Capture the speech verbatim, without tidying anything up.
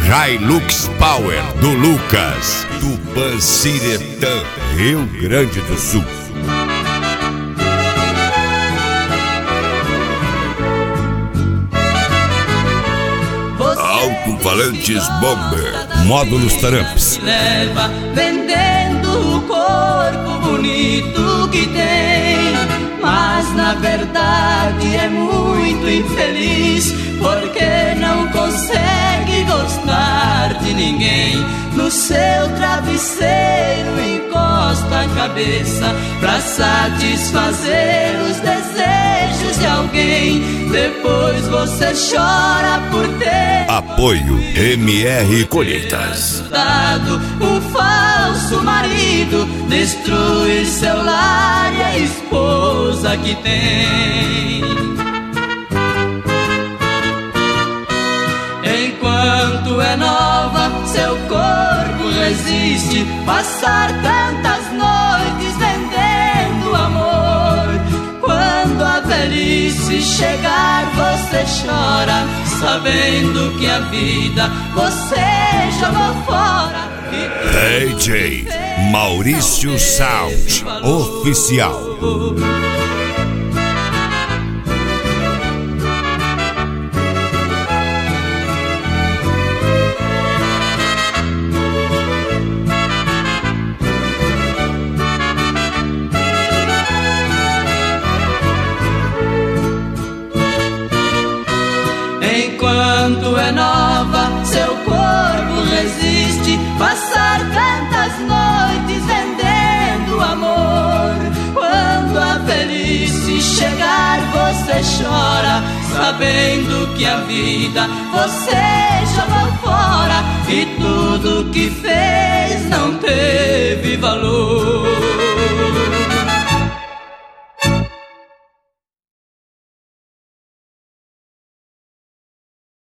Hilux Power do Lucas, Tupanciretã, Rio Grande do Sul. Alto-falantes Bomber, módulos Taramps. Leva vendendo o corpo bonito que tem, mas na verdade é muito infeliz, porque não consegue gostar de ninguém. No seu travesseiro encosta a cabeça pra satisfazer os desejos de alguém. Depois você chora por ter Apoio M R Colheitas. dado um falso marido, destruir seu lar e a esposa que tem. Enquanto é nova, seu corpo resiste passar tantas noites vendendo amor. Quando a velhice chegar, você chora, sabendo que a vida você jogou fora. D J Maurício Sound Oficial. Enquanto é nova, seu corpo resiste passar tantas noites vendendo amor. Quando a velhice chegar, você chora, sabendo que a vida você jogou fora e tudo que fez não teve valor.